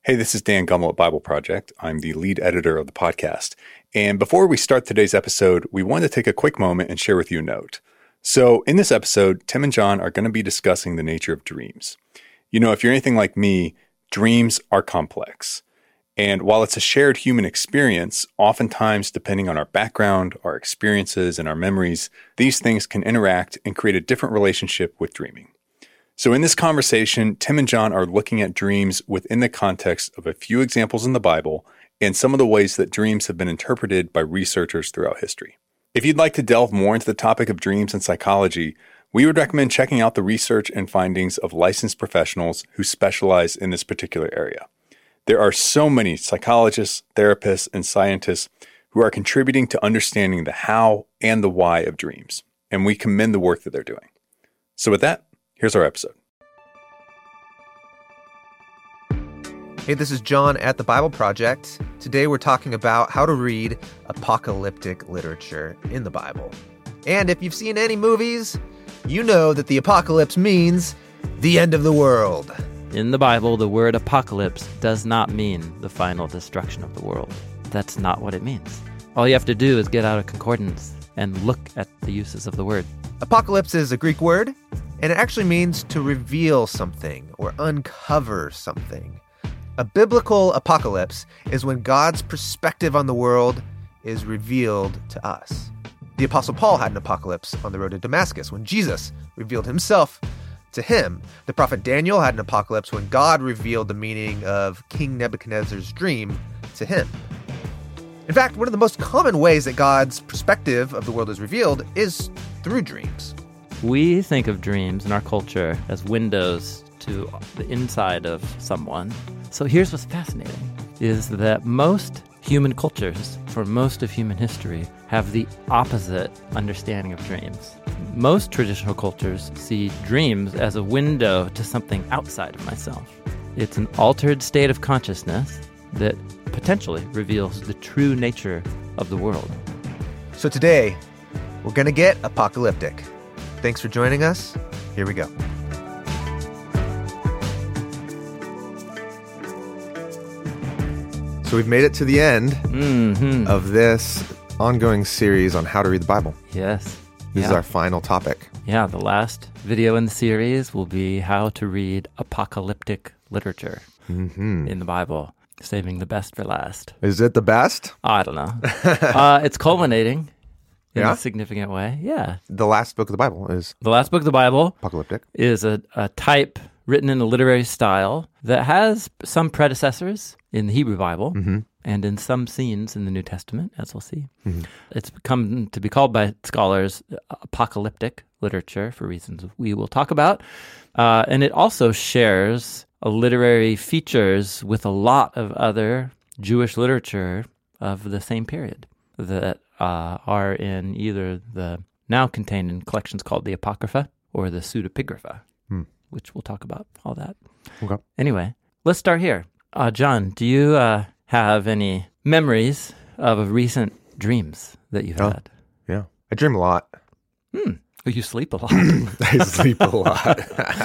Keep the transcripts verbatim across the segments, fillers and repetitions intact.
Hey, this is Dan Gummel at Bible Project. I'm the lead editor of the podcast. And before we start today's episode, we wanted to take a quick moment and share with you a note. So in this episode, Tim and John are going to be discussing the nature of dreams. You know, if you're anything like me, dreams are complex. And while it's a shared human experience, oftentimes, depending on our background, our experiences, and our memories, these things can interact and create a different relationship with dreaming. So in this conversation, Tim and John are looking at dreams within the context of a few examples in the Bible and some of the ways that dreams have been interpreted by researchers throughout history. If you'd like to delve more into the topic of dreams and psychology, we would recommend checking out the research and findings of licensed professionals who specialize in this particular area. There are so many psychologists, therapists, and scientists who are contributing to understanding the how and the why of dreams, and we commend the work that they're doing. So with that, here's our episode. Hey, this is John at the Bible Project. Today we're talking about how to read apocalyptic literature in the Bible. And if you've seen any movies, you know that the apocalypse means the end of the world. In the Bible, the word apocalypse does not mean the final destruction of the world. That's not what it means. All you have to do is get out a concordance and look at the uses of the word. Apocalypse is a Greek word, and it actually means to reveal something or uncover something. A biblical apocalypse is when God's perspective on the world is revealed to us. The Apostle Paul had an apocalypse on the road to Damascus when Jesus revealed himself to him. The prophet Daniel had an apocalypse when God revealed the meaning of King Nebuchadnezzar's dream to him. In fact, one of the most common ways that God's perspective of the world is revealed is through dreams. We think of dreams in our culture as windows to the inside of someone. So here's what's fascinating, is that most human cultures, for most of human history, have the opposite understanding of dreams. Most traditional cultures see dreams as a window to something outside of myself. It's an altered state of consciousness that potentially reveals the true nature of the world. So today, we're going to get apocalyptic. Thanks for joining us. Here we go. So we've made it to the end Mm-hmm. of this ongoing series on how to read the Bible. Yes. This yeah. is our final topic. Yeah, the last video in the series will be how to read apocalyptic literature Mm-hmm. in the Bible, saving the best for last. Is it the best? I don't know. uh, it's culminating in Yeah? a significant way. Yeah. The last book of the Bible is The last book of the Bible apocalyptic. is a, a type written in a literary style that has some predecessors in the Hebrew Bible Mm-hmm. and in some scenes in the New Testament, as we'll see. Mm-hmm. It's come to be called by scholars apocalyptic literature for reasons we will talk about. Uh, and it also shares a literary features with a lot of other Jewish literature of the same period that uh, are in either the now contained in collections called the Apocrypha or the Pseudepigrapha, Hmm. which we'll talk about all that. Okay. Anyway, let's start here. Uh, John, do you uh, have any memories of recent dreams that you've Oh. had? Yeah. I dream a lot. Hmm. Oh, you sleep a lot. I sleep a lot.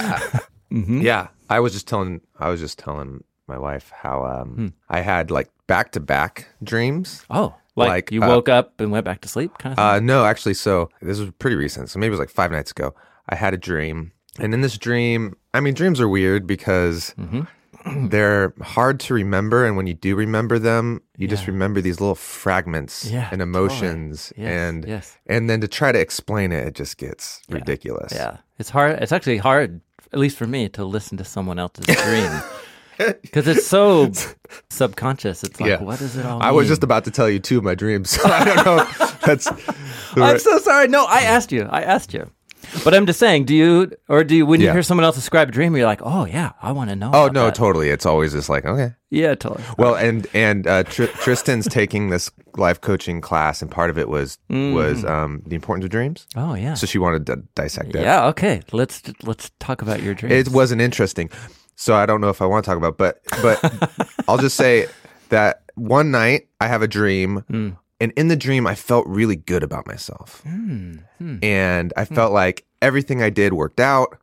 mm-hmm. Yeah. I was just telling I was just telling my wife how um, Hmm. I had like back-to-back dreams. Oh, like, Like, you uh, woke up and went back to sleep kind of thing? Uh, no, actually, so this was pretty recent. So maybe it was like five nights ago. I had a dream. And in this dream, I mean, dreams are weird because mm-hmm. they're hard to remember. And when you do remember them, you just Yeah. remember these little fragments Yeah, and emotions. totally. Yes, And yes. and then to try to explain it, it just gets Yeah. ridiculous. Yeah. It's hard. It's actually hard, at least for me, to listen to someone else's dream. Because it's so subconscious. It's like, Yeah. what does it all mean? I was just about to tell you two of my dreams. So I don't know if that's the I'm right- so sorry. No, I asked you. I asked you. But I'm just saying, do you, or do you, when you Yeah. hear someone else describe a dream, you're like, oh, yeah, I want to know. Oh, about no, that. totally. It's always just like, okay. Yeah, totally. Well, and and uh, Tr- Tristan's taking this life coaching class, and part of it was Mm. was um, the importance of dreams. Oh, yeah. So she wanted to dissect it. Yeah, okay. Let's let's talk about your dreams. It wasn't interesting, so I don't know if I want to talk about. But but I'll just say that one night I have a dream, Mm. and in the dream I felt really good about myself, Mm. Hmm. and I felt like everything I did worked out. Yeah.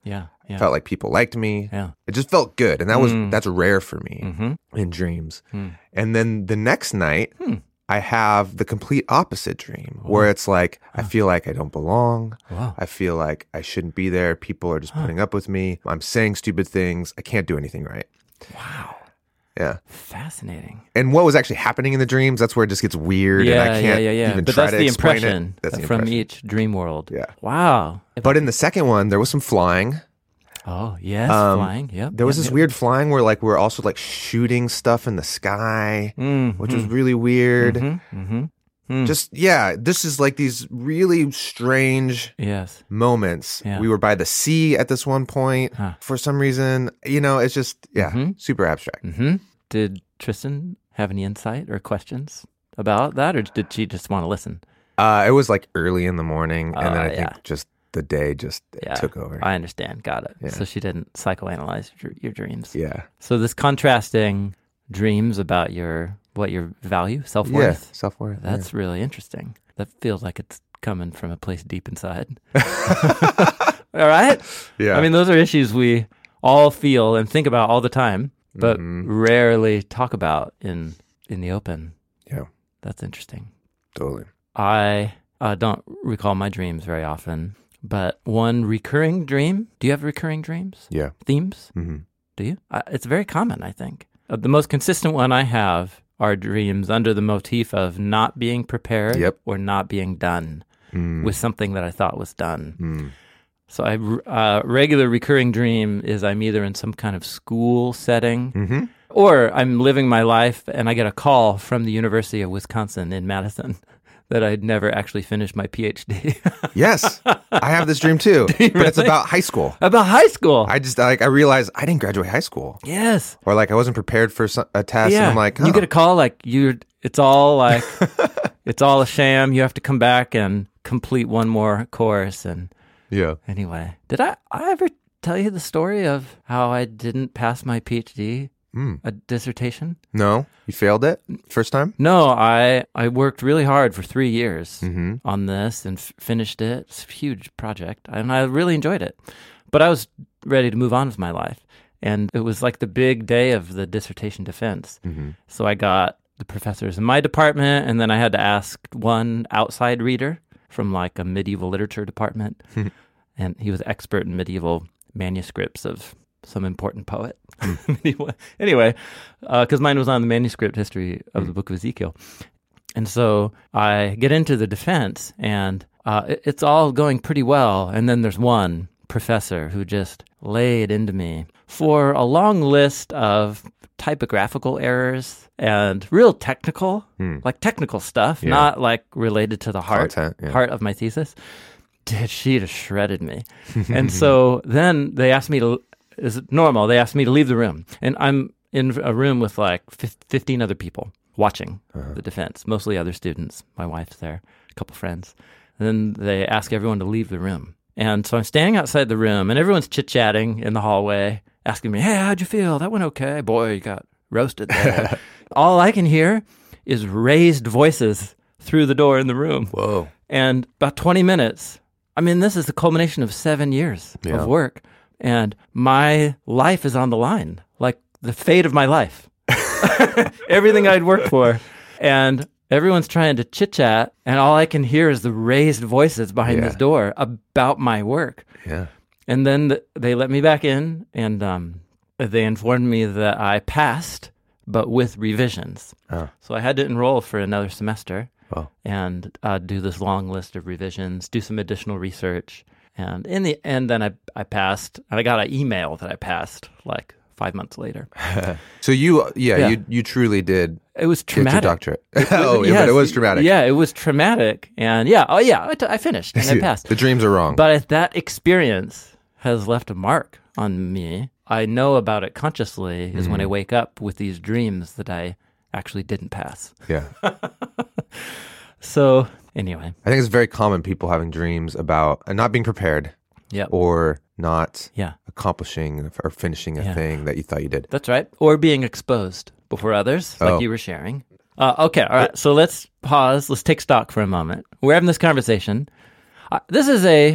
Yeah. Felt like people liked me. Yeah. It just felt good. And that was Mm. that's rare for me Mm-hmm. in dreams. Mm. And then the next night, Hmm. I have the complete opposite dream where it's like, I feel like I don't belong. Wow. I feel like I shouldn't be there. People are just putting up with me. I'm saying stupid things. I can't do anything right. Wow. Yeah. Fascinating. And what was actually happening in the dreams, that's where it just gets weird Yeah, and I can't yeah, yeah, yeah. even But try that's to the explain impression it. That's the from impression. each dream world. Yeah. Wow. But in the second one, there was some flying. Oh, yes, Um, flying. Yep. There was yep, this yep. weird flying where like we're also like shooting stuff in the sky, Mm, which was really weird. Mm-hmm. Mm-hmm. Mm. Just, yeah, this is like these really strange Yes. moments. Yeah. We were by the sea at this one point Huh. for some reason. You know, it's just, yeah, Mhm. super abstract. Mm-hmm. Did Tristan have any insight or questions about that, or did she just want to listen? Uh, it was like early in the morning, and Oh, then I yeah. think just the day just Yeah. took over. I understand. Got it. Yeah. So she didn't psychoanalyze your, your dreams. yeah. So this contrasting dreams about your what your value, self Yeah. worth. Self worth. That's really interesting. That feels like it's coming from a place deep inside. All right? Yeah. I mean, those are issues we all feel and think about all the time, but Mhm. rarely talk about in in the open. Yeah. That's interesting. Totally. I uh, don't recall my dreams very often, but one recurring dream. Do you have recurring dreams? Yeah. Themes? hmm Do you? Uh, it's very common, I think. Uh, the most consistent one I have are dreams under the motif of not being prepared Yep. or not being done Mm. with something that I thought was done. Mm. So I uh, regular recurring dream is I'm either in some kind of school setting hmm or I'm living my life and I get a call from the University of Wisconsin in Madison that I'd never actually finished my PhD. Yes. I have this dream too, but it's really? about high school. About high school. I just like, I realized I didn't graduate high school, yes. or like I wasn't prepared for some, a test. Yeah. And I'm like, You oh. get a call like you it's all like it's all a sham. You have to come back and complete one more course and yeah. anyway. Did I I ever tell you the story of how I didn't pass my PhD Mm. a dissertation? No, you failed it first time. No, I I worked really hard for three years Mm-hmm. on this and f- finished it. It's a huge project, and I really enjoyed it. But I was ready to move on with my life, and it was like the big day of the dissertation defense. Mm-hmm. So I got the professors in my department, and then I had to ask one outside reader from like a medieval literature department, and he was expert in medieval manuscripts of some important poet. Anyway, because uh, mine was on the manuscript history of the book of Ezekiel. And so I get into the defense, and uh, it, it's all going pretty well. And then there's one professor who just laid into me for a long list of typographical errors and real technical, Hmm. like technical stuff, Yeah. not like related to the heart, Content, yeah. heart of my thesis. Dude, she just shredded me. And so then they asked me to, is it normal? They asked me to leave the room. And I'm in a room with like fif- fifteen other people watching Uh-huh. the defense, mostly other students. My wife's there, a couple friends. And then they ask everyone to leave the room. And so I'm standing outside the room, and everyone's chit-chatting in the hallway, asking me, hey, how'd you feel? That went okay. Boy, you got roasted there. All I can hear is raised voices through the door in the room. Whoa. And about twenty minutes, I mean, this is the culmination of seven years Yeah. of work. And my life is on the line, like the fate of my life. Everything I'd worked for. And everyone's trying to chit-chat, and all I can hear is the raised voices behind Yeah. this door about my work. Yeah. And then th- they let me back in, and um, they informed me that I passed, but with revisions. Oh. So I had to enroll for another semester Oh. and uh, do this long list of revisions, do some additional research. And in the end, then I, I passed, and I got an email that I passed like five months later. So you, yeah, Yeah. you you truly did It was get your traumatic. doctorate. oh, yeah, but Yes, it was traumatic. Yeah, it was traumatic. And yeah, oh yeah, I, t- I finished and I passed. The dreams are wrong. But that experience has left a mark on me. I know about it consciously is when I wake up with these dreams that I actually didn't pass. yeah. So anyway, I think it's very common people having dreams about uh, not being prepared yeah, or not yeah, accomplishing or finishing a Yeah. thing that you thought you did. that's right. Or being exposed before others, like Oh. you were sharing. Uh, okay, all right. So let's pause. Let's take stock for a moment. We're having this conversation. Uh, this is a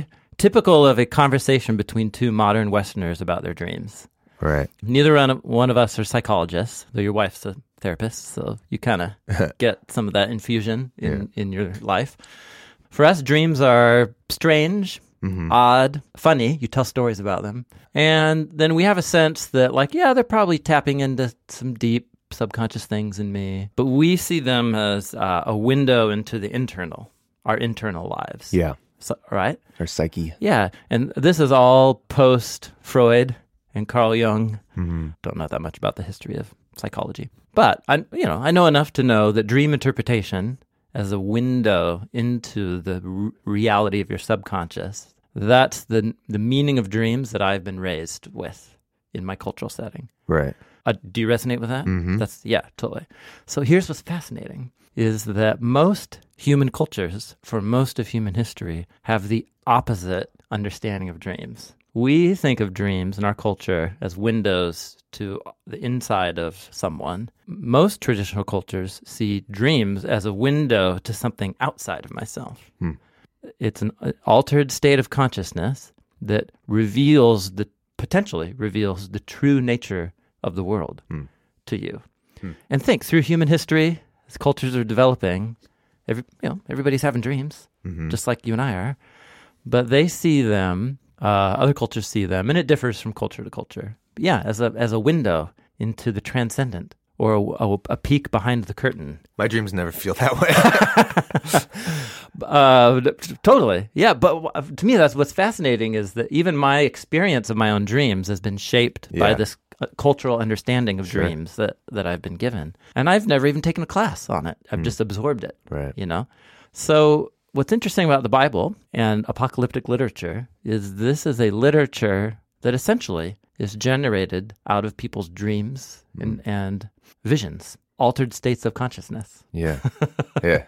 typical of a conversation between two modern Westerners about their dreams. Right. Neither one of, one of us are psychologists, though your wife's a therapist, so you kind of get some of that infusion in, yeah. in your life. For us, dreams are strange, mm-hmm. odd, funny. You tell stories about them. And then we have a sense that, like, yeah, they're probably tapping into some deep subconscious things in me. But we see them as uh, a window into the internal, our internal lives. Yeah. So, right? Our psyche. Yeah. And this is all post-Freud and Carl Jung. Mm-hmm. Don't know that much about the history of psychology. But, I, you know, I know enough to know that dream interpretation as a window into the r- reality of your subconscious, that's the the meaning of dreams that I've been raised with in my cultural setting. Right. Uh, do you resonate with that? Mm-hmm. That's yeah, totally. So here's what's fascinating, is that most human cultures, for most of human history, have the opposite understanding of dreams. We think of dreams in our culture as windows to the inside of someone. Most traditional cultures see dreams as a window to something outside of myself. Hmm. It's an altered state of consciousness that reveals the, potentially reveals the true nature of the world hmm. to you. Hmm. And think, through human history, as cultures are developing, every, you know, everybody's having dreams, mm-hmm. just like you and I are, but they see them, uh, other cultures see them, and it differs from culture to culture. But yeah, as a as a window into the transcendent, or a, a, a peek behind the curtain. My dreams never feel that way. uh, totally, yeah. But to me, that's what's fascinating, is that even my experience of my own dreams has been shaped yeah. by this cultural understanding of sure. dreams that, that I've been given. And I've never even taken a class on it. I've mm. just absorbed it, right. you know? So what's interesting about the Bible and apocalyptic literature is this is a literature that essentially is generated out of people's dreams mm. and, and visions, altered states of consciousness. Yeah, yeah.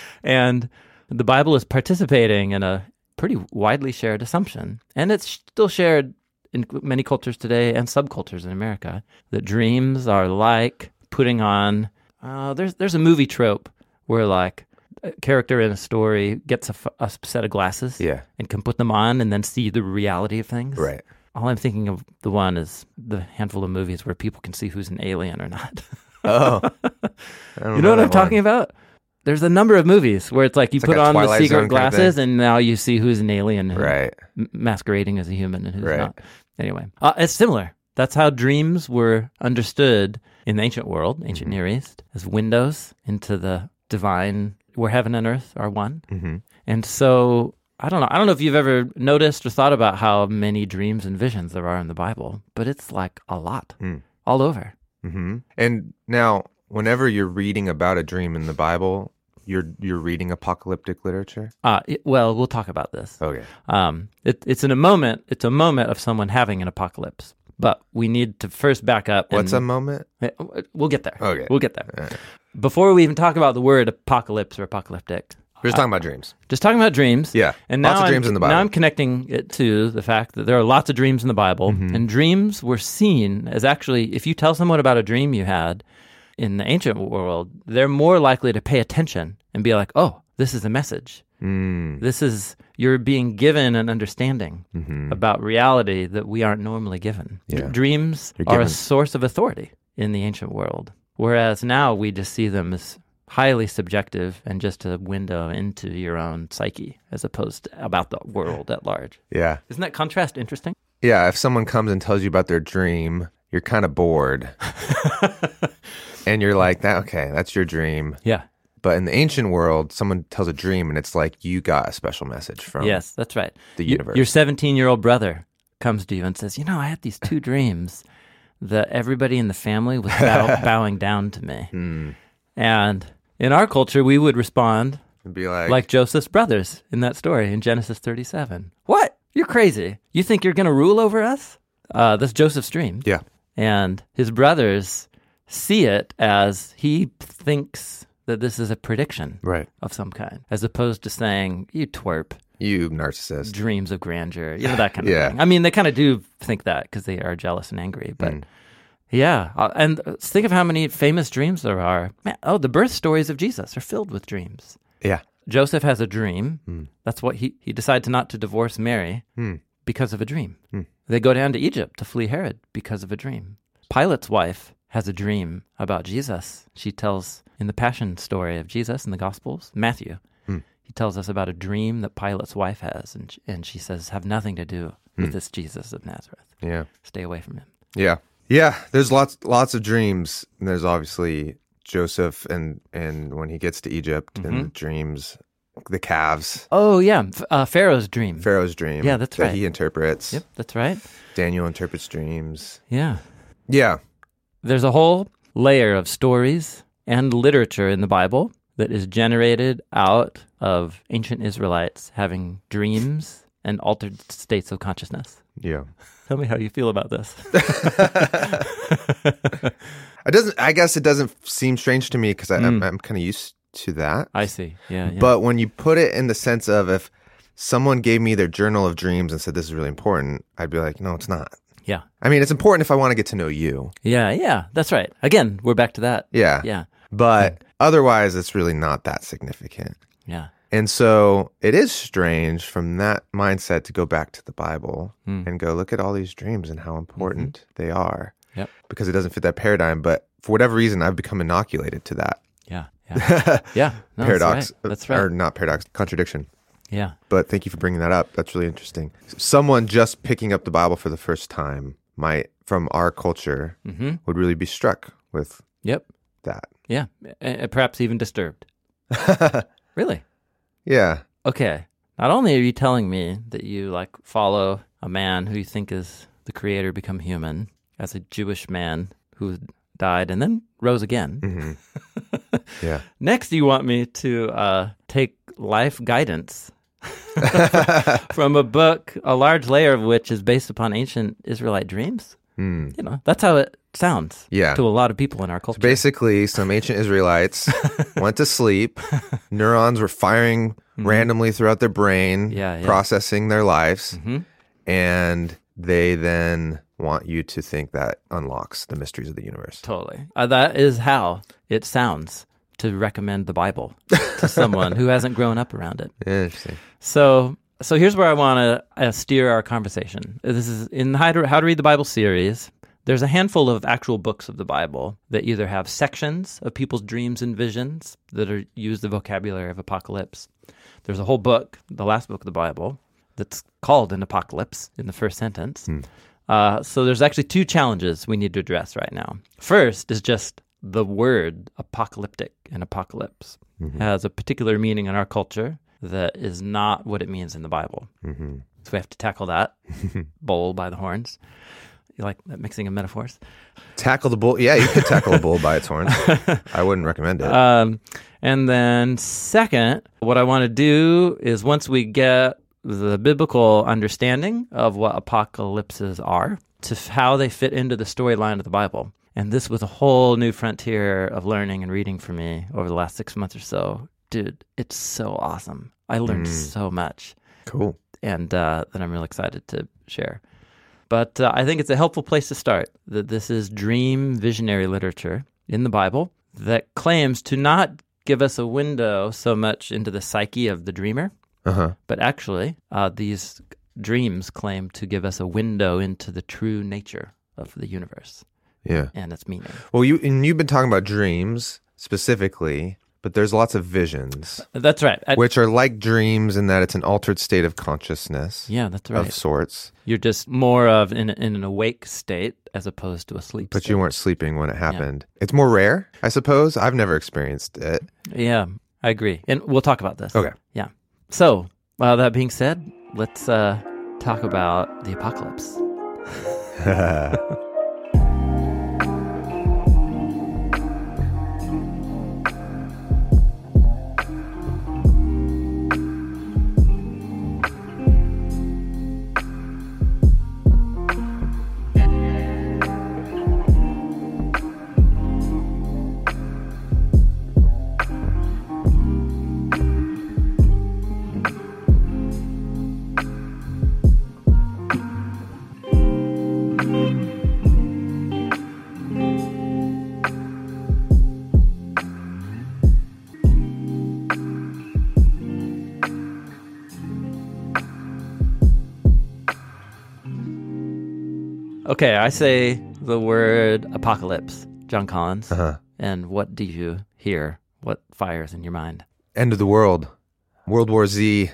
And the Bible is participating in a pretty widely shared assumption. And it's still shared in many cultures today and subcultures in America, that dreams are like putting on, uh, there's there's a movie trope where like a character in a story gets a, a set of glasses yeah. and can put them on and then see the reality of things. Right. All I'm thinking of the one is the handful of movies where people can see who's an alien or not. Oh. I don't you know, know what I'm one. talking about? There's a number of movies where it's like you it's put like on the Twilight secret Zone glasses kind of and now you see who's an alien and right. m- masquerading as a human and who's right. not. Anyway, uh, it's similar. That's how dreams were understood in the ancient world, ancient mm-hmm. Near East, as windows into the divine, where heaven and earth are one. Mm-hmm. And so, I don't know. I don't know if you've ever noticed or thought about how many dreams and visions there are in the Bible, but it's like a lot, mm. all over. Mm-hmm. And now, whenever you're reading about a dream in the Bible, you're you're reading apocalyptic literature? Uh, it, well, we'll talk about this. Okay. Um, it, it's in a moment. It's a moment of someone having an apocalypse, but we need to first back up. What's and, a moment? We'll get there. Okay. We'll get there. Right. Before we even talk about the word apocalypse or apocalyptic, we're just talking about dreams. Just talking about dreams. Yeah. And lots now of dreams I'm, in the Bible. Now I'm connecting it to the fact that there are lots of dreams in the Bible, mm-hmm. and dreams were seen as actually, if you tell someone about a dream you had in the ancient world, they're more likely to pay attention and be like, oh, this is a message. Mm. This is, you're being given an understanding mm-hmm. about reality that we aren't normally given. Yeah. D- dreams You're are given... a source of authority in the ancient world, whereas now we just see them as highly subjective and just a window into your own psyche as opposed to about the world at large. Yeah. Isn't that contrast interesting? Yeah, if someone comes and tells you about their dream, you're kind of bored. And you're like, that okay, that's your dream. Yeah. But in the ancient world, someone tells a dream and it's like you got a special message from yes, that's right. the y- universe. Your seventeen-year-old brother comes to you and says, you know, I had these two dreams that everybody in the family was bow- bowing down to me. Mm. And in our culture, we would respond and be like, like Joseph's brothers in that story in Genesis thirty-seven. What? You're crazy. You think you're going to rule over us? Uh, that's Joseph's dream. Yeah. And his brothers see it as he thinks that this is a prediction right. of some kind, as opposed to saying, you twerp. You narcissist. Dreams of grandeur. You know, that kind of yeah. thing. I mean, they kind of do think that because they are jealous and angry. But mm. yeah. Uh, and think of how many famous dreams there are. Man, oh, the birth stories of Jesus are filled with dreams. Yeah. Joseph has a dream. Hmm. That's what he, he decides not to divorce Mary Hmm. because of a dream. Hmm. They go down to Egypt to flee Herod because of a dream. Pilate's wife has a dream about Jesus. She tells in the Passion story of Jesus in the Gospels, Matthew, Hmm. he tells us about a dream that Pilate's wife has, and and she says, have nothing to do with Hmm. this Jesus of Nazareth. Yeah. Stay away from him. Yeah. Yeah. There's lots lots of dreams. And there's obviously Joseph and, and when he gets to Egypt Mm-hmm. and the dreams, the calves, Oh, yeah, F- uh, Pharaoh's dream. Pharaoh's dream. Yeah, that's that right. he interprets. Yep, that's right. Daniel interprets dreams. Yeah. Yeah. There's a whole layer of stories and literature in the Bible that is generated out of ancient Israelites having dreams and altered states of consciousness. Yeah. Tell me how you feel about this. It doesn't. I guess it doesn't seem strange to me because Mm. I'm, I'm kind of used to that. I see. Yeah, yeah. But when you put it in the sense of if someone gave me their journal of dreams and said this is really important, I'd be like, no, it's not. yeah. I mean, it's important if I want to get to know you. Yeah, yeah. That's right. Again, we're back to that. Yeah. Yeah. But otherwise, it's really not that significant. Yeah. And so it is strange from that mindset to go back to the Bible Mm. and go look at all these dreams and how important they are. Yep. Because it doesn't fit that paradigm. But for whatever reason, I've become inoculated to that Yeah. Yeah. Yeah. No, paradox. That's right. That's right. Or not paradox, contradiction. Yeah. But thank you for bringing that up. That's really interesting. Someone just picking up the Bible for the first time might, from our culture, Mm-hmm. would really be struck with Yep. that. Yeah. Uh, perhaps even disturbed. Really? Yeah. Okay. Not only are you telling me that you like follow a man who you think is the creator become human as a Jewish man who died and then rose again. hmm Yeah. Next, you want me to uh, take life guidance from a book, a large layer of which is based upon ancient Israelite dreams. Mm. You know, that's how it sounds Yeah. to a lot of people in our culture. Basically, some ancient Israelites went to sleep. Neurons were firing randomly throughout their brain, Yeah, yeah. processing their lives. hmm And they then want you to think that unlocks the mysteries of the universe. Totally. Uh, that is how it sounds to recommend the Bible to someone who hasn't grown up around it. Interesting. So, so here's where I want to uh, steer our conversation. This is in the How to, How to Read the Bible series. There's a handful of actual books of the Bible that either have sections of people's dreams and visions that are use the vocabulary of apocalypse. There's a whole book, the last book of the Bible, that's called an apocalypse in the first sentence. Hmm. Uh, so there's actually two challenges we need to address right now. First is just the word apocalyptic and apocalypse Mhm. has a particular meaning in our culture that is not what it means in the Bible. Mm-hmm. So we have to tackle that bull by the horns. You like that mixing of metaphors? Tackle the bull. Yeah, you could tackle a bull by its horns. I wouldn't recommend it. Um, and then second, what I want to do is once we get the biblical understanding of what apocalypses are, to f- how they fit into the storyline of the Bible. And this was a whole new frontier of learning and reading for me over the last six months or so. Dude, it's so awesome. I learned Mm. so much, Cool. and uh, that I'm really excited to share. But uh, I think it's a helpful place to start, that this is dream visionary literature in the Bible that claims to not give us a window so much into the psyche of the dreamer, Uh-huh. but actually, uh, these dreams claim to give us a window into the true nature of the universe Yeah. and its meaning. Well, you and you've been talking about dreams specifically, but there's lots of visions, That's right. I- which are like dreams in that it's an altered state of consciousness yeah, that's right. of sorts. You're just more of in, in an awake state as opposed to a sleep But state. you weren't sleeping when it happened. It's more rare, I suppose. I've never experienced it. Yeah, I agree. And we'll talk about this. Okay. Yeah. So, uh, that being said, let's uh, talk about the apocalypse. Okay, I say the word apocalypse, John Collins. Uh-huh. And what do you hear? What fires in your mind? End of the world. World War Z.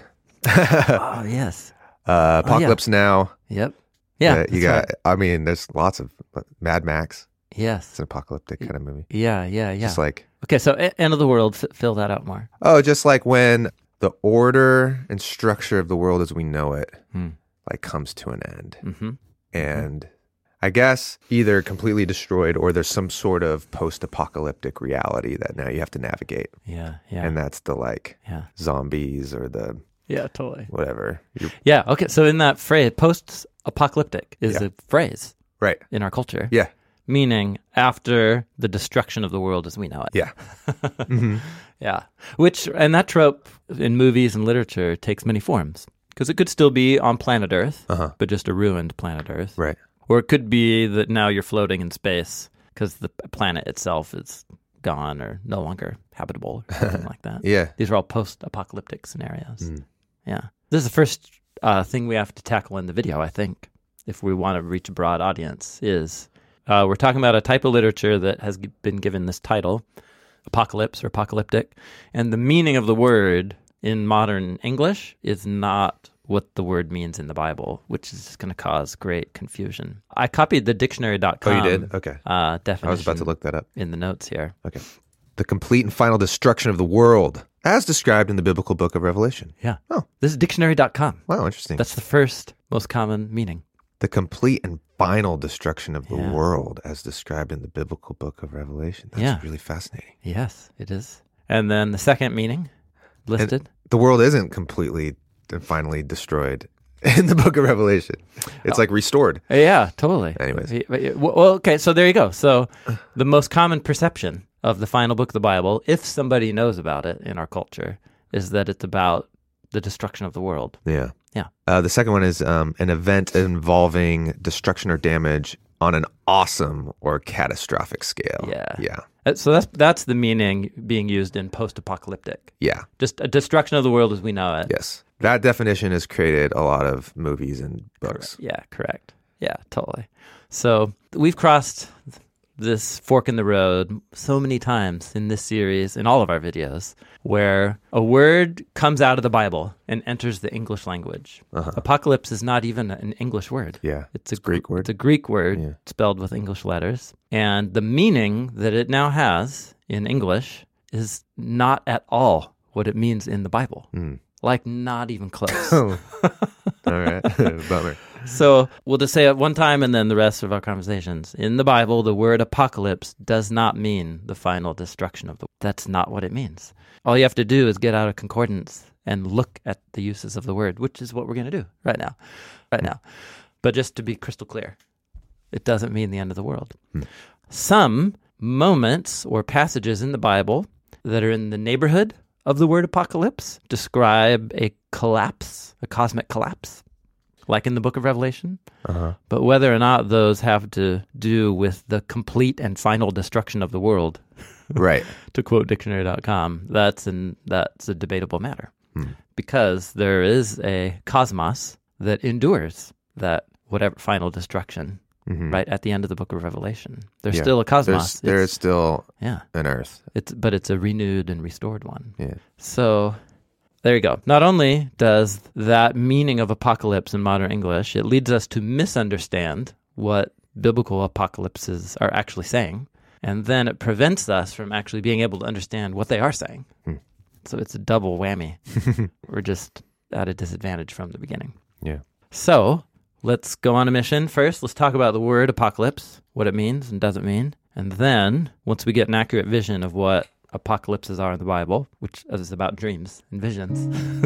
Oh, yes. Uh, Apocalypse Now. Yep. Yeah. Uh, you that's got, right. I mean, there's lots of Mad Max. Yes. It's an apocalyptic kind of movie. Yeah, yeah, yeah. Just like, Okay, so e- end of the world, f- fill that out more. oh, just like when the order and structure of the world as we know it, Hmm. like comes to an end. Mm-hmm. And I guess either completely destroyed or there's some sort of post-apocalyptic reality that now you have to navigate. Yeah, yeah. And that's the like yeah. zombies or the Yeah, totally. whatever. You're, Yeah, okay, so in that phrase, post-apocalyptic is Yeah. a phrase right. in our culture. Yeah. Meaning after the destruction of the world as we know it. Yeah. hmm Yeah. Which, and that trope in movies and literature takes many forms. Because it could still be on planet Earth, Uh-huh. but just a ruined planet Earth. Right. Or it could be that now you're floating in space because the planet itself is gone or no longer habitable or something like that. Yeah. These are all post-apocalyptic scenarios. Mm. Yeah. This is the first uh, thing we have to tackle in the video, I think, if we want to reach a broad audience, is uh, we're talking about a type of literature that has g- been given this title, apocalypse or apocalyptic, and the meaning of the word in modern English is not what the word means in the Bible, which is going to cause great confusion. I copied the dictionary dot com Oh, you did? Okay. uh, definition I was about to look that up. in the notes here. Okay. The complete and final destruction of the world, as described in the biblical book of Revelation. Yeah. Oh. This is dictionary dot com. Wow, interesting. That's the first most common meaning. The complete and final destruction of the Yeah. world, as described in the biblical book of Revelation. That's Yeah. really fascinating. Yes, it is. And then the second meaning listed. The world isn't completely and finally destroyed in the book of Revelation. It's like restored. Yeah, totally. Anyways. Y- y- Well, okay, so there you go. So the most common perception of the final book of the Bible, if somebody knows about it in our culture, is that it's about the destruction of the world. Yeah. Yeah. Uh, the second one is um, an event involving destruction or damage on an awesome or catastrophic scale. Yeah. Yeah. Uh, So that's that's the meaning being used in post-apocalyptic. Yeah. Just a destruction of the world as we know it. Yes. That definition has created a lot of movies and books. Yeah, correct. Yeah, totally. So we've crossed this fork in the road so many times in this series, in all of our videos, where a word comes out of the Bible and enters the English language. Uh-huh. Apocalypse is not even an English word. Yeah. It's a It's a Greek Gr- word. It's a Greek word Yeah. spelled with English letters. And the meaning that it now has in English is not at all what it means in the Bible. Mm. Like, not even close. Oh. All right. Bummer. So we'll just say it one time and then the rest of our conversations. In the Bible, the word apocalypse does not mean the final destruction of the world. That's not what it means. All you have to do is get out a concordance and look at the uses of the word, which is what we're going to do right now. Right now. But just to be crystal clear, it doesn't mean the end of the world. Hmm. Some moments or passages in the Bible that are in the neighborhood of the word apocalypse describe a collapse, a cosmic collapse, like in the book of Revelation. Uh-huh. But whether or not those have to do with the complete and final destruction of the world, Right. to quote dictionary dot com, that's an that's a debatable matter. Hmm. Because there is a cosmos that endures that whatever final destruction Mhm. right at the end of the book of Revelation. There's Yeah. still a cosmos. There's, there is It's- still yeah. an earth. It's but it's a renewed and restored one. Yeah. So there you go. Not only does that meaning of apocalypse in modern English, it leads us to misunderstand what biblical apocalypses are actually saying, and then it prevents us from actually being able to understand what they are saying. Hmm. So it's a double whammy. We're just at a disadvantage from the beginning. Yeah. So let's go on a mission. First, let's talk about the word apocalypse, what it means and doesn't mean. And then, once we get an accurate vision of what apocalypses are in the Bible, which is about dreams and visions,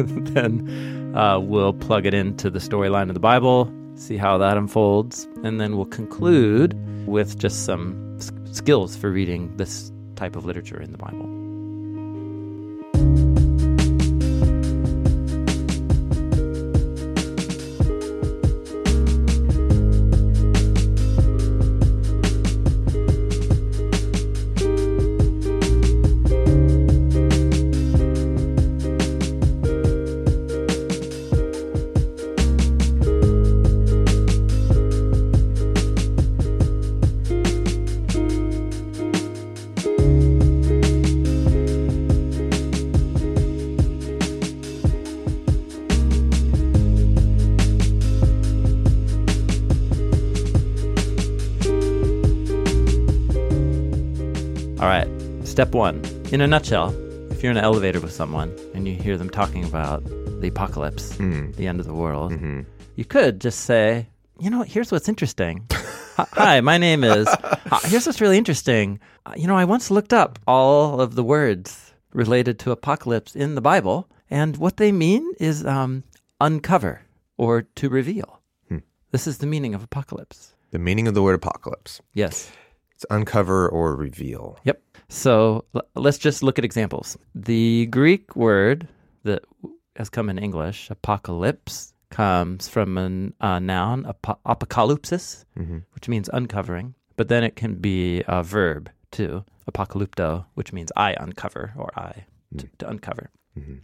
then uh, we'll plug it into the storyline of the Bible, see how that unfolds, and then we'll conclude with just some s- skills for reading this type of literature in the Bible. All right. Step one. In a nutshell, if you're in an elevator with someone and you hear them talking about the apocalypse, Mm. the end of the world, Mm-hmm. you could just say, you know, here's what's interesting. Hi, my name is. Here's what's really interesting. Uh, You know, I once looked up all of the words related to apocalypse in the Bible, and what they mean is um, uncover or to reveal. Hmm. This is the meaning of apocalypse. The meaning of the word apocalypse. Yes. It's uncover or reveal. Yep. So l- let's just look at examples. The Greek word that has come in English, apocalypse, comes from a uh, noun, ap- apocalypsis, Mm-hmm. which means uncovering, but then it can be a verb too, apocalypto, which means I uncover or I to, to uncover. Mm-hmm.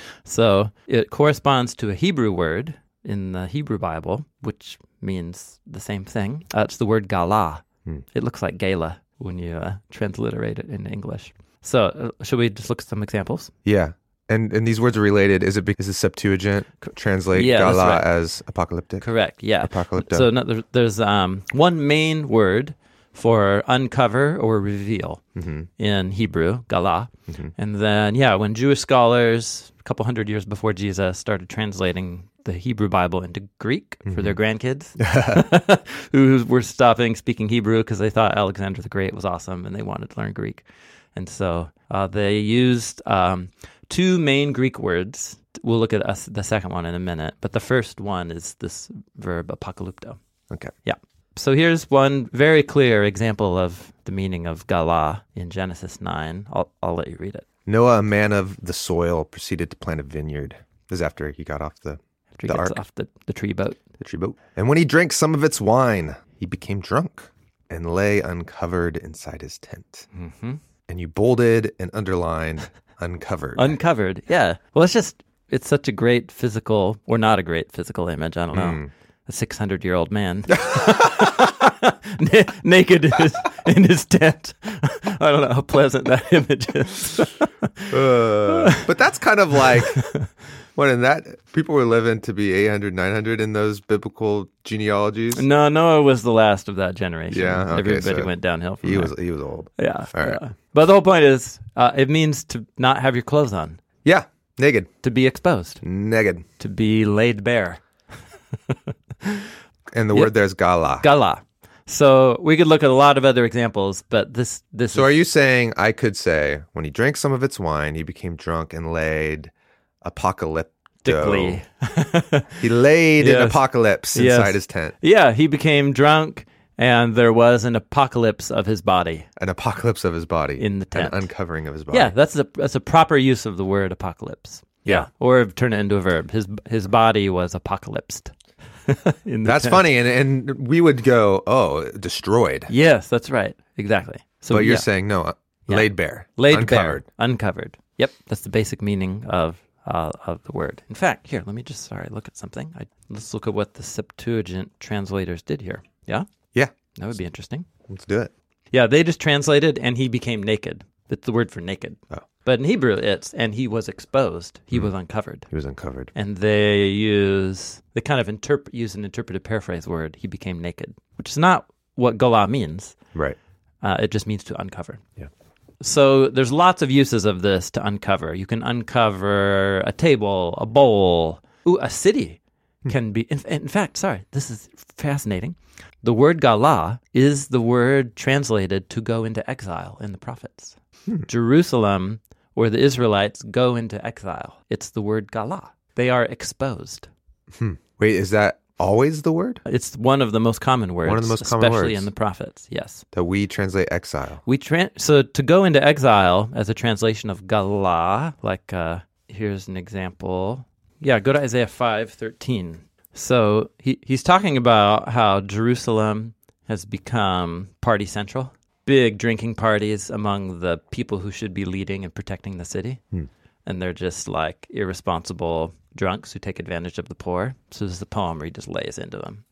So it corresponds to a Hebrew word in the Hebrew Bible, which means the same thing. Uh, it's the word gala. Hmm. It looks like gala when you uh, transliterate it into English. So uh, should we just look at some examples? Yeah. And and these words are related. Is it because the Septuagint translate Yeah, that's gala right. as apocalyptic? Correct, yeah. Apocalypto. So no, there, there's um, one main word for uncover or reveal Mm-hmm. in Hebrew, gala. Mm-hmm. And then, yeah, when Jewish scholars, a couple hundred years before Jesus, started translating the Hebrew Bible into Greek for their grandkids, who were stopping speaking Hebrew because they thought Alexander the Great was awesome and they wanted to learn Greek. And so uh, they used um, two main Greek words. We'll look at us, the second one in a minute, but the first one is this verb apocalypto. Okay. Yeah. So here's one very clear example of the meaning of gala in Genesis nine. I'll, I'll let you read it. Noah, a man of the soil, proceeded to plant a vineyard. This is after he got off the, After he The gets ark. off the, the tree boat. the tree boat. And when he drank some of its wine, he became drunk and lay uncovered inside his tent. Mm-hmm. And you bolded and underlined uncovered. Uncovered, yeah. Well, it's just, it's such a great physical, or not a great physical image, I don't know. Mm. A six hundred year old man Na- naked in his, in his tent. I don't know how pleasant that image is. Uh, but that's kind of like, what in that, people were living to be eight hundred, nine hundred in those biblical genealogies. No, Noah was the last of that generation. Yeah, okay, Everybody so went downhill from He there. was he was old. Yeah. All right. yeah. But the whole point is, uh, it means to not have your clothes on, Yeah, naked. to be exposed, Naked. to be laid bare. And the Yep. word there is gala. Gala. So we could look at a lot of other examples, but this this So is, are you saying I could say, when he drank some of its wine, he became drunk and laid apocalypto. Dickly. He laid an Yes. apocalypse Yes. inside his tent. Yeah, he became drunk, and there was an apocalypse of his body. An apocalypse of his body. In the tent. An uncovering of his body. Yeah, that's a that's a proper use of the word apocalypse. Yeah. Or turn it into a verb. His his body was apocalypsed. In the That's tent. funny. And, and we would go, oh, destroyed. Yes, that's right. Exactly. So but you're yeah, saying, no, uh, Yeah. laid bare. laid uncovered. bare, uncovered. Yep, that's the basic meaning of uh, of the word. In fact, here, let me just sorry look at something. I, let's look at what the Septuagint translators did here. Yeah, Yeah. that would be interesting. Let's do it. Yeah, they just translated, and he became naked. That's the word for naked. Oh. But in Hebrew, it's and he was exposed. He was uncovered. He was uncovered. And they use they kind of interpret use an interpretive paraphrase word. He became naked, which is not what gala means. Right. Uh, it just means to uncover. Yeah. So there's lots of uses of this to uncover. You can uncover a table, a bowl. Ooh, a city can be. In, in fact, sorry, this is fascinating. The word gala is the word translated to go into exile in the prophets. Hmm. Jerusalem, where the Israelites go into exile, it's the word gala. They are exposed. Hmm. Wait, is that always the word? It's one of the most common words, One of the most common especially words. in the prophets. Yes. That we translate exile. We tran so to go into exile as a translation of gala, like uh, here's an example. Yeah, go to Isaiah five thirteen. So he he's talking about how Jerusalem has become party central, big drinking parties among the people who should be leading and protecting the city, Hmm. and they're just like irresponsible drunks who take advantage of the poor. So this is the poem where he just lays into them.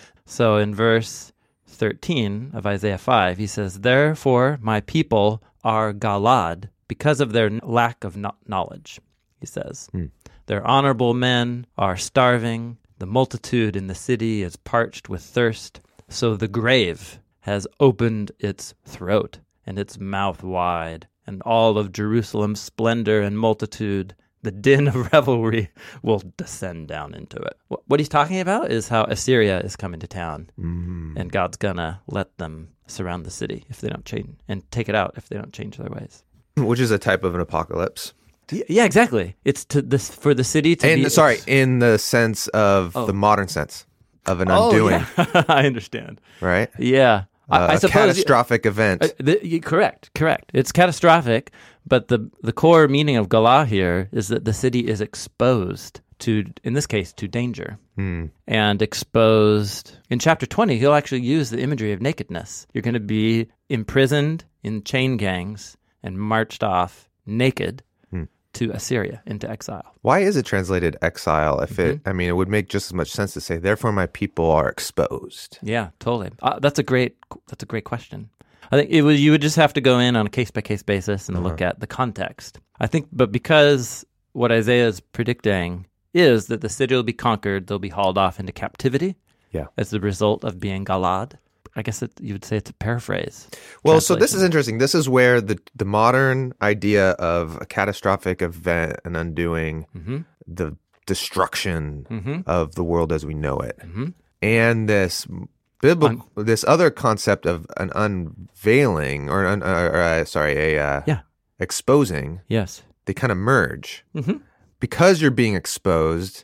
So in verse thirteen of Isaiah five, he says, "Therefore my people are galad because of their lack of no- knowledge," he says. Hmm. "Their honorable men are starving. The multitude in the city is parched with thirst. So the grave has opened its throat, and its mouth wide, and all of Jerusalem's splendor and multitude, the din of revelry, will descend down into it. What he's talking about is how Assyria is coming to town, mm-hmm. and God's gonna let them surround the city if they don't change, and take it out if they don't change their ways. Which is a type of an apocalypse. Yeah, exactly. It's to this for the city to and, be... Sorry, in the sense of oh. the modern sense of an oh, undoing. Yeah. I understand. Right? Yeah. Uh, I, I a suppose, catastrophic event. Uh, the, correct, correct. It's catastrophic, but the the core meaning of Galah here is that the city is exposed to, in this case, to danger. Hmm. And exposed... In chapter twenty, he'll actually use the imagery of nakedness. You're going to be imprisoned in chain gangs and marched off naked to Assyria, into exile. Why is it translated exile? If it, mm-hmm. I mean, it would make just as much sense to say, therefore my people are exposed. Yeah, totally. Uh, that's a great, that's a great question. I think it would, you would just have to go in on a case-by-case basis and uh-huh. look at the context. I think, but because what Isaiah is predicting is that the city will be conquered, they'll be hauled off into captivity yeah. as the result of being Galad. I guess it, you would say it's a paraphrase. Well, so this is interesting. This is where the, the modern idea of a catastrophic event and undoing, mm-hmm. the destruction mm-hmm. of the world as we know it, mm-hmm. and this biblical, Un- this other concept of an unveiling or, an, uh, or uh, sorry, a uh, yeah. exposing. Yes, they kind of merge mm-hmm. because you're being exposed.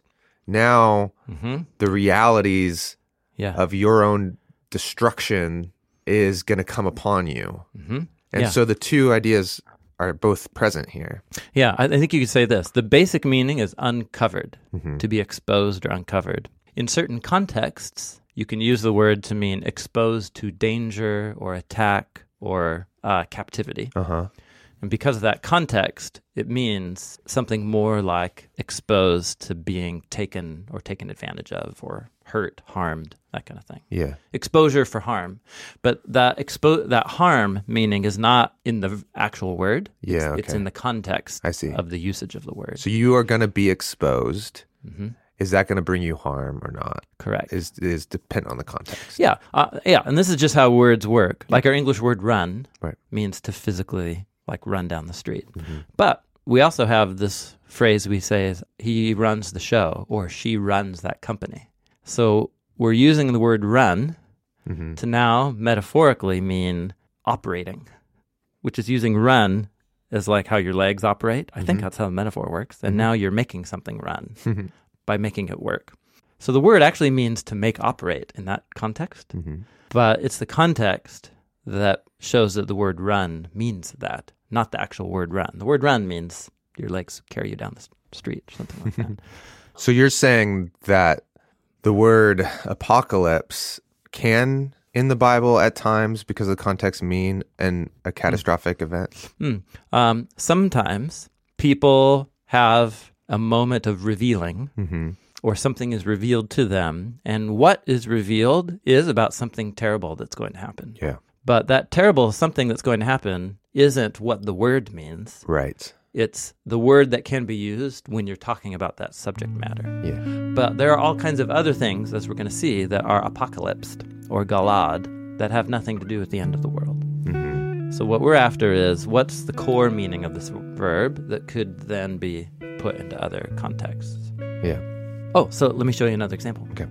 Now, mm-hmm. the realities yeah. of your own destruction is going to come upon you. Mm-hmm. And yeah. so the two ideas are both present here. Yeah, I think you could say this. The basic meaning is uncovered, mm-hmm. to be exposed or uncovered. In certain contexts, you can use the word to mean exposed to danger or attack or uh, captivity. Uh-huh. And because of that context, it means something more like exposed to being taken or taken advantage of or hurt, harmed, that kind of thing. Yeah. Exposure for harm. But that expo- that harm meaning is not in the actual word. Yeah, It's, okay. it's in the context I see. of the usage of the word. So you are going to be exposed. Mm-hmm. Is that going to bring you harm or not? Correct. Is is dependent on the context. Yeah. Uh, yeah, and this is just how words work. Like our English word run right. means to physically like run down the street. Mm-hmm. But we also have this phrase we say is he runs the show or she runs that company. So we're using the word run mm-hmm. to now metaphorically mean operating, which is using run as like how your legs operate. I mm-hmm. think that's how the metaphor works. And mm-hmm. now you're making something run mm-hmm. by making it work. So the word actually means to make operate in that context. Mm-hmm. But it's the context that shows that the word run means that, not the actual word run. The word run means your legs carry you down the street or something like that. So you're saying that the word apocalypse can, in the Bible at times, because of the context, mean an, a catastrophic mm. event? Mm. Um, sometimes people have a moment of revealing mm-hmm. or something is revealed to them. And what is revealed is about something terrible that's going to happen. Yeah. But that terrible something that's going to happen isn't what the word means. Right. It's the word that can be used when you're talking about that subject matter. Yeah. But there are all kinds of other things, as we're going to see, that are apocalypsed or galad that have nothing to do with the end of the world. Mm-hmm. So what we're after is what's the core meaning of this verb that could then be put into other contexts. Yeah. Oh, so let me show you another example. Okay.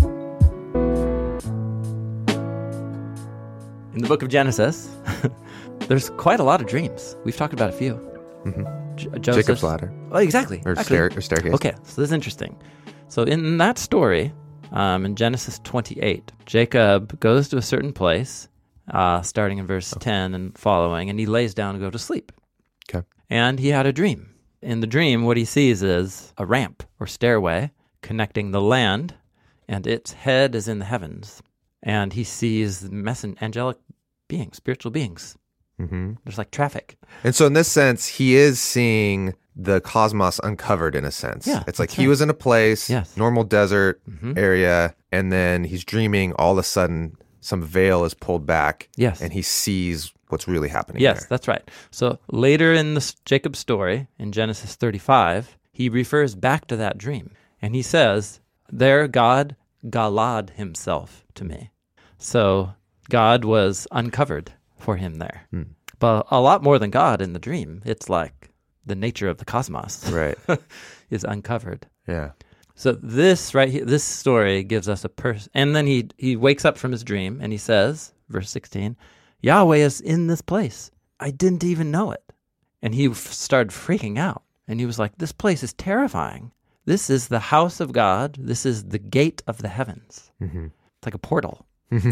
In the book of Genesis, there's quite a lot of dreams. We've talked about a few. Mm-hmm. J- Joseph's- Jacob's ladder. Oh, exactly. Or, Actually, stair, or staircase. Okay, so this is interesting. So in that story, um, in Genesis twenty-eight, Jacob goes to a certain place, uh, starting in verse ten and following, and he lays down to go to sleep. Okay. And he had a dream. In the dream, what he sees is a ramp or stairway connecting the land, and its head is in the heavens. And he sees messen- angelic beings, spiritual beings. Mm-hmm. There's like traffic. And so in this sense, he is seeing the cosmos uncovered in a sense. Yeah, it's like that's he right. was in a place, Yes. normal desert Mhm. area, and then he's dreaming all of a sudden some veil is pulled back Yes. and he sees what's really happening Yes, there. that's right. So later in the Jacob story, in Genesis thirty-five, he refers back to that dream. And he says, there God galad himself to me. So God was uncovered for him there. Hmm. But a lot more than God in the dream. It's like the nature of the cosmos Right. is uncovered. Yeah. So this right here, this story gives us a person, and then he he wakes up from his dream and he says, verse sixteen, Yahweh is in this place. I didn't even know it. And he f- started freaking out. And he was like, this place is terrifying. This is the house of God. This is the gate of the heavens. Mm-hmm. It's like a portal.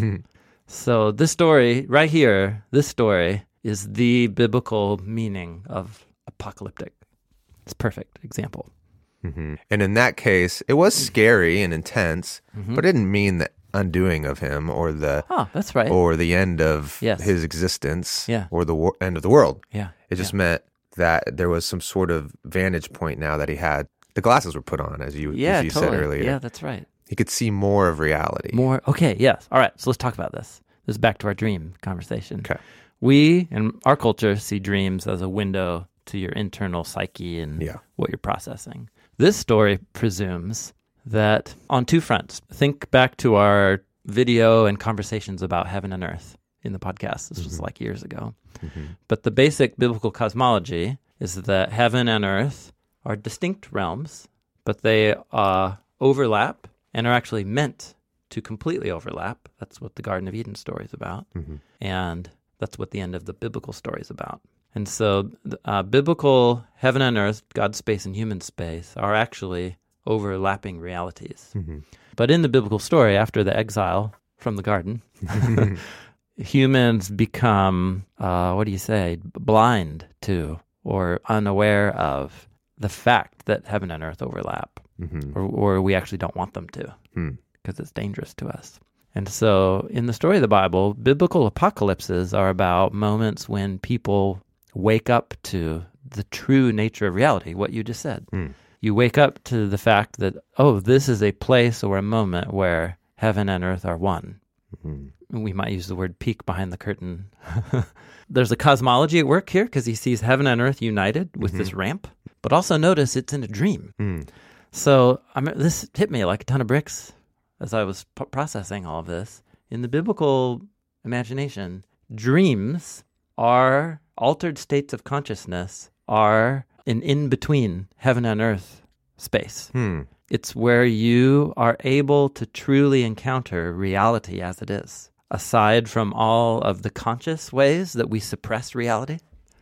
So this story right here, this story is the biblical meaning of apocalyptic. It's a perfect example. Mm-hmm. And in that case, it was scary and intense, Mm-hmm. but it didn't mean the undoing of him or the Oh, that's right. or the end of Yes. his existence Yeah. or the wor- end of the world. Yeah. It just meant that there was some sort of vantage point now that he had. The glasses were put on, as you, Yeah, as you totally. said earlier. Yeah, that's right. He could see more of reality. More. Okay, yes. All right, so let's talk about this. This is back to our dream conversation. Okay. We, in our culture, see dreams as a window to your internal psyche and Yeah. what you're processing. This story presumes that on two fronts. Think back to our video and conversations about heaven and earth in the podcast. This was like years ago. Mhm. But the basic biblical cosmology is that heaven and earth are distinct realms, but they uh, overlap and are actually meant to completely overlap. That's what the Garden of Eden story is about. Mhm. And that's what the end of the biblical story is about. And so uh, biblical heaven and earth, God's space and human space, are actually overlapping realities. Mhm. But in the biblical story, after the exile from the garden, humans become, uh, what do you say, blind to or unaware of the fact that heaven and earth overlap, Mhm. or, or we actually don't want them to Hmm. because it's dangerous to us. And so in the story of the Bible, biblical apocalypses are about moments when people wake up to the true nature of reality, what you just said. Hmm. You wake up to the fact that, oh, this is a place or a moment where heaven and earth are one. Mhm. We might use the word peek behind the curtain. There's a cosmology at work here because he sees heaven and earth united with this ramp. But also notice it's in a dream. Hmm. So I mean, this hit me like a ton of bricks as I was p- processing all of this. In the biblical imagination, dreams are altered states of consciousness, are an in-between heaven and earth space. Hmm. It's where you are able to truly encounter reality as it is, aside from all of the conscious ways that we suppress reality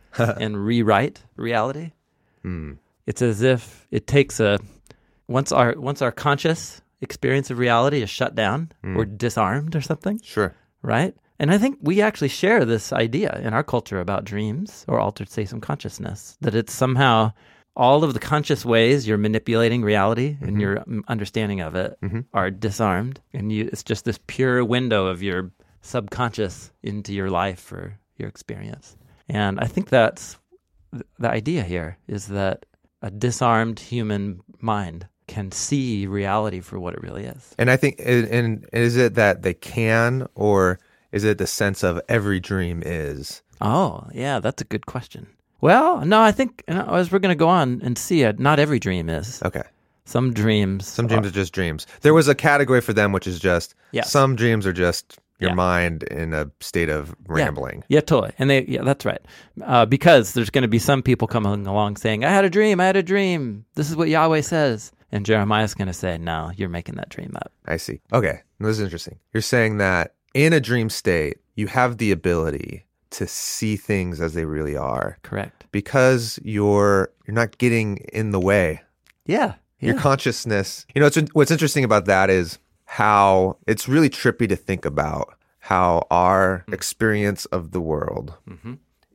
and rewrite reality. Hmm. It's as if it takes a once our once our conscious experience of reality is shut down or disarmed or something, Sure. right? And I think we actually share this idea in our culture about dreams or altered states of consciousness, that it's somehow all of the conscious ways you're manipulating reality and your um, understanding of it Mhm. are disarmed, and you it's just this pure window of your subconscious into your life or your experience. And I think that's th- the idea here, is that a disarmed human mind can see reality for what it really is. And I think, and and is it that they can, or is it the sense of every dream is? Oh, yeah, that's a good question. Well, no, I think, you know, as we're going to go on and see it, not every dream is. Okay. Some dreams. Some dreams are just dreams. There was a category for them, which is just, Yes. some dreams are just your Yeah. mind in a state of rambling. Yeah, totally. And they, yeah, that's right. Uh, because there's going to be some people coming along saying, I had a dream, I had a dream. This is what Yahweh says. And Jeremiah's going to say, no, you're making that dream up. I see. Okay. This is interesting. You're saying that in a dream state, you have the ability to see things as they really are. Correct. Because you're you're not getting in the way. Yeah. yeah. Your consciousness. You know, it's, what's interesting about that is how it's really trippy to think about how our mm. experience of the world mm-hmm.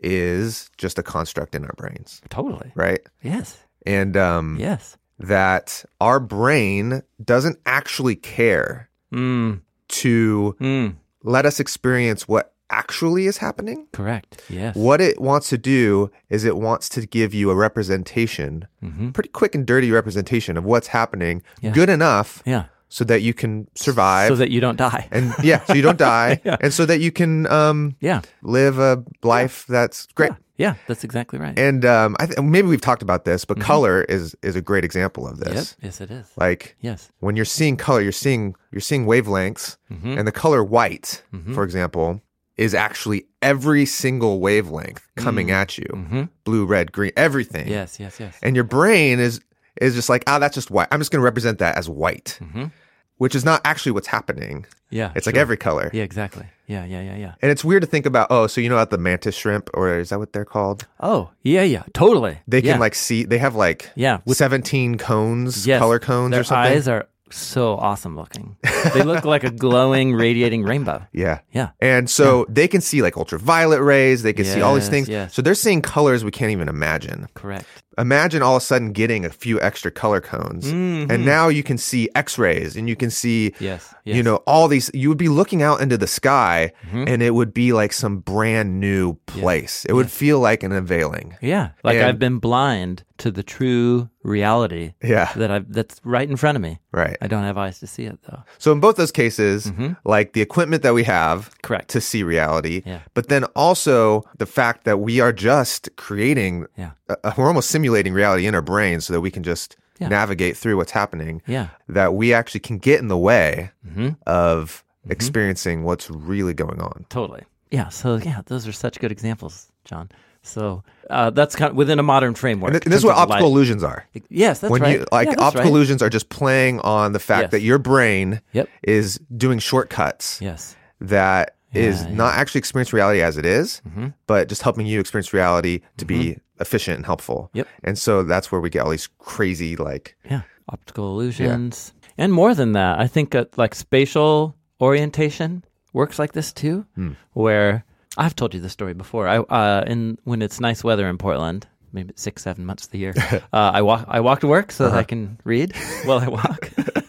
is just a construct in our brains. Totally. Right? Yes. And um, yes. that our brain doesn't actually care mm. to mm. let us experience what actually is happening. Correct. Yes. What it wants to do is it wants to give you a representation, mm-hmm. pretty quick and dirty representation of what's happening, yeah. good enough yeah. so that you can survive. So that you don't die. And yeah, so you don't die. yeah. And so that you can um, yeah. live a life yeah. that's great. Yeah. yeah, that's exactly right. And um, I th- maybe we've talked about this, but mm-hmm. color is is a great example of this. Yep. Yes, it is. Like yes. when you're seeing color, you're seeing you're seeing wavelengths, mm-hmm. and the color white, mm-hmm. for example, is actually every single wavelength coming mm. at you. Mm-hmm. Blue, red, green, everything. Yes, yes, yes. And your brain is is just like, ah, that's just white. I'm just going to represent that as white, mm-hmm. which is not actually what's happening. Yeah. It's sure. like every color. Yeah, exactly. Yeah, yeah, yeah, yeah. And it's weird to think about, oh, so you know about the mantis shrimp, or is that what they're called? Oh, yeah, yeah, totally. They can yeah. like see, they have like yeah. With, seventeen cones, yes, color cones their or something. Their eyes are so awesome looking. They look like a glowing, radiating rainbow. Yeah. Yeah. And so yeah. they can see like ultraviolet rays. They can yes, see all these things. Yes. So they're seeing colors we can't even imagine. Correct. Imagine all of a sudden getting a few extra color cones. Mm-hmm. And now you can see x-rays and you can see, yes, yes. you know, all these. You would be looking out into the sky mm-hmm. and it would be like some brand new place. Yes. It would yes. feel like an unveiling. Yeah. Like and, I've been blind to the true reality yeah. that I've that's right in front of me. Right. I don't have eyes to see it though. So in both those cases, mm-hmm. like the equipment that we have Correct. to see reality, yeah. but then also the fact that we are just creating, yeah. a, we're almost simulating reality in our brains so that we can just yeah. navigate through what's happening, yeah. that we actually can get in the way mm-hmm. of mm-hmm. experiencing what's really going on. Totally. Yeah. So yeah, those are such good examples, John. So uh, that's kind of within a modern framework. And, th- and this is what optical light. illusions are. Yes, that's when right. You, like yeah, optical right. illusions are just playing on the fact yes. that your brain yep. is doing shortcuts. Yes. That yeah, is yeah. not actually experiencing reality as it is, mm-hmm. but just helping you experience reality to mm-hmm. be efficient and helpful. Yep. And so that's where we get all these crazy like yeah optical illusions, yeah. and more than that, I think uh, like spatial orientation works like this too, hmm. where. I've told you this story before. I uh, in when it's nice weather in Portland, maybe six, seven months of the year, uh, I walk I walk to work so uh-huh. that I can read while I walk.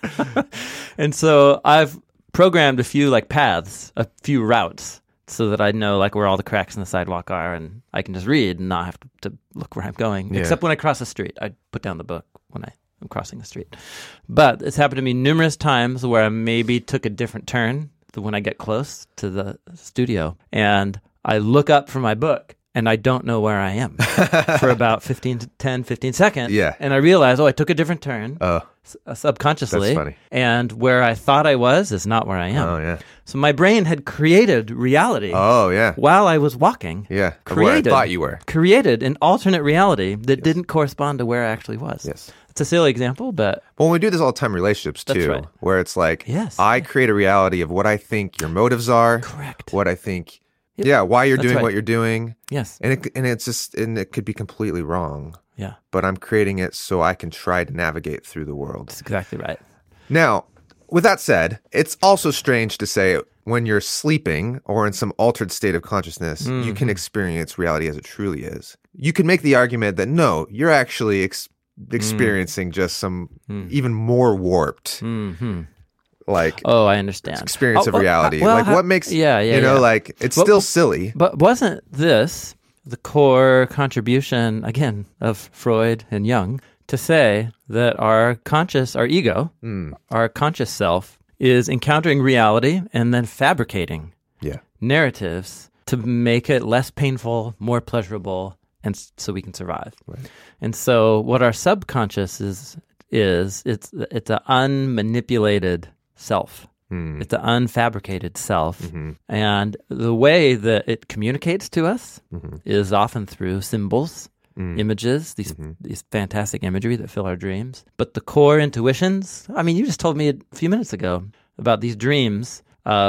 And so I've programmed a few like paths, a few routes, so that I know like where all the cracks in the sidewalk are, and I can just read and not have to, to look where I'm going. Yeah. Except when I cross the street, I put down the book when I am crossing the street. But it's happened to me numerous times where I maybe took a different turn when I get close to the studio, and I look up from my book and I don't know where I am for about fifteen to ten, fifteen seconds. Yeah. And I realize, oh, I took a different turn uh, s- subconsciously. That's funny. And where I thought I was is not where I am. Oh, yeah. So my brain had created reality. Oh, yeah. While I was walking. Yeah. Created, where I thought you were. Created an alternate reality that yes. didn't correspond to where I actually was. Yes. It's a silly example, but... Well, we do this all the time in relationships, too, That's right. where it's like, yes. I create a reality of what I think your motives are. Correct. What I think, yep. yeah, why you're That's doing right. what you're doing. Yes. And it, and it's just, and it could be completely wrong. Yeah. But I'm creating it so I can try to navigate through the world. That's exactly right. Now, with that said, it's also strange to say when you're sleeping or in some altered state of consciousness, mm-hmm. you can experience reality as it truly is. You can make the argument that no, you're actually ex- experiencing mm. just some mm. even more warped, mm-hmm. like oh, I understand experience oh, of reality. Well, like how, what makes yeah, yeah, you know, yeah. like it's but, still silly. But wasn't this the core contribution again of Freud and Jung to say that our conscious, our ego, mm. our conscious self is encountering reality and then fabricating yeah. narratives to make it less painful, more pleasurable, and so we can survive. Right. And so what our subconscious is, is it's it's an unmanipulated self. Mm. It's an unfabricated self. Mm-hmm. And the way that it communicates to us mm-hmm. is often through symbols, mm. images, these mm-hmm. these fantastic imagery that fill our dreams. But the core intuitions, I mean, you just told me a few minutes ago about these dreams of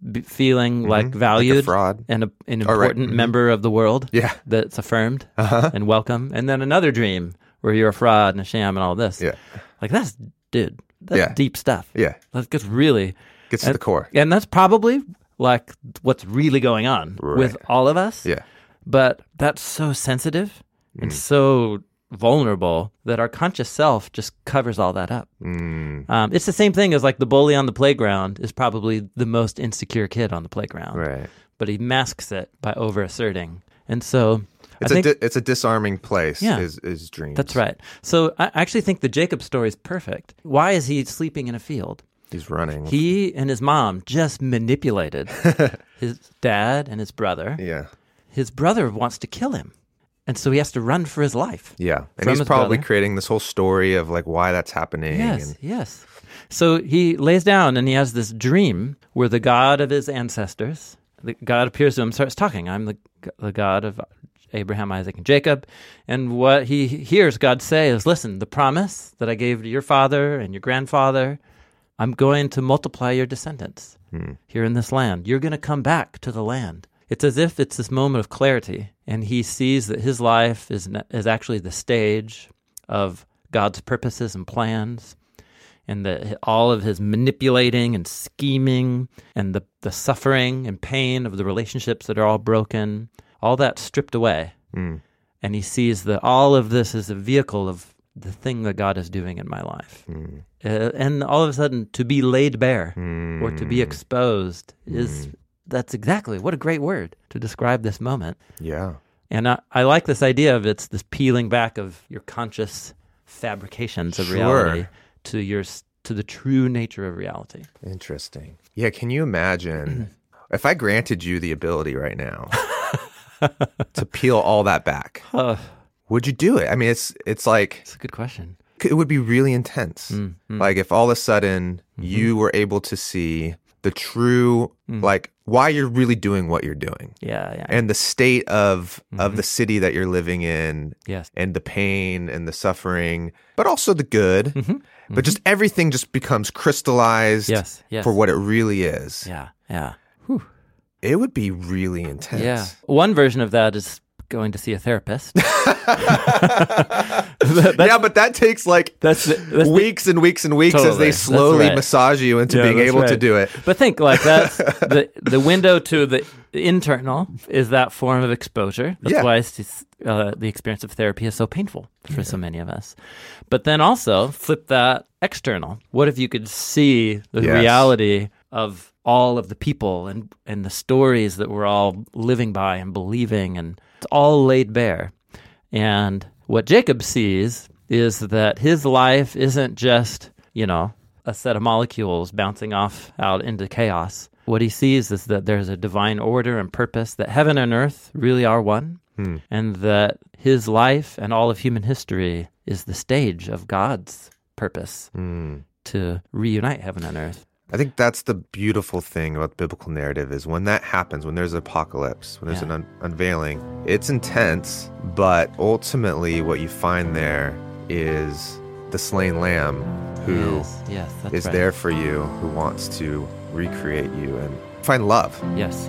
b- feeling like Mhm. valued, Like a fraud. and a, an Oh, right. important Mhm. member of the world Yeah. that's affirmed Uh-huh. and welcome. And then another dream where you're a fraud and a sham and all this. Yeah. Like that's, dude, that's Yeah. deep stuff. Yeah. That gets really, Gets to and, the core. and that's probably like what's really going on Right. with all of us. Yeah. But that's so sensitive and Mm. so vulnerable that our conscious self just covers all that up. Mm. Um, it's the same thing as like the bully on the playground is probably the most insecure kid on the playground, Right. but he masks it by over asserting. And so It's I a think di- it's a disarming place. Yeah. Is is dreams. that's right. So I actually think the Jacob story is perfect. Why is he sleeping in a field? He's running. He and his mom just manipulated his dad and his brother. yeah. His brother wants to kill him. And so he has to run for his life. Yeah. And From he's his probably brother. creating this whole story of like why that's happening. Yes, And, yes. So he lays down and he has this dream where the God of his ancestors, the God appears to him, starts talking. I'm the, the God of Abraham, Isaac, and Jacob. And what he hears God say is, listen, the promise that I gave to your father and your grandfather, I'm going to multiply your descendants Hmm. here in this land. You're going to come back to the land. It's as if it's this moment of clarity, and he sees that his life is n- is actually the stage of God's purposes and plans, and that all of his manipulating and scheming and the, the suffering and pain of the relationships that are all broken, all that stripped away. Mm. And he sees that all of this is a vehicle of the thing that God is doing in my life. Mm. Uh, and all of a sudden, to be laid bare Mm. or to be exposed is, that's exactly, what a great word to describe this moment. Yeah. And I, I like this idea of it's this peeling back of your conscious fabrications of Sure. reality to your s- to the true nature of reality. Interesting. Yeah. Can you imagine if I granted you the ability right now to peel all that back? Uh, Would you do it? I mean, it's it's like it's a good question. it would be really intense. Mm, mm. Like if all of a sudden you were able to see the true, like why you're really doing what you're doing, Yeah, yeah. and the state of of the city that you're living in, yes. and the pain and the suffering, but also the good. Mm-hmm. But just everything just becomes crystallized Yes, yes. for what it really is. Yeah, yeah. Whew. It would be really intense. Yeah. One version of that is going to see a therapist. Yeah, but that takes like That's, the, that's the- weeks and weeks and weeks as Totally. they That's slowly right. massage you into Yeah, being that's able to right. do it. But think like that's the the window to the internal is that form of exposure. That's Yeah. why it's, uh, the experience of therapy is so painful for so many of us. But then also flip that external. What if you could see the Yes. reality of all of the people and and the stories that we're all living by and believing, and it's all laid bare. And what Jacob sees is that his life isn't just, you know, a set of molecules bouncing off out into chaos. What he sees is that there's a divine order and purpose, that heaven and earth really are one, Hmm. and that his life and all of human history is the stage of God's purpose Hmm. to reunite heaven and earth. I think that's the beautiful thing about the biblical narrative is when that happens, when there's an apocalypse, when there's Yeah. an un- unveiling, it's intense, but ultimately what you find there is the slain lamb who yes, yes, that's is right. there for you, who wants to recreate you and find love. Yes.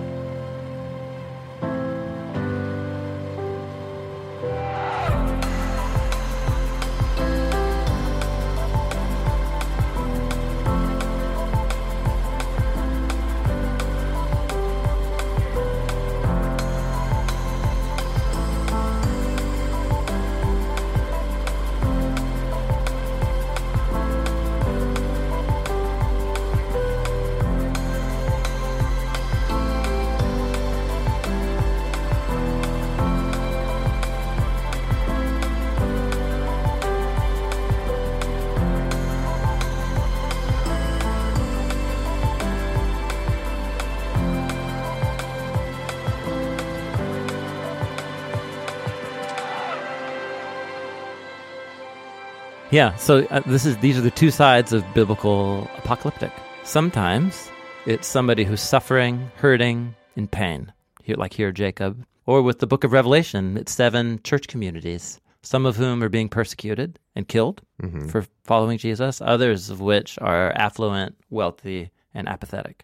Yeah, so uh, this is these are the two sides of biblical apocalyptic. Sometimes it's somebody who's suffering, hurting, in pain, here, like here Jacob. Or with the book of Revelation, it's seven church communities, some of whom are being persecuted and killed Mhm. for following Jesus, others of which are affluent, wealthy, and apathetic.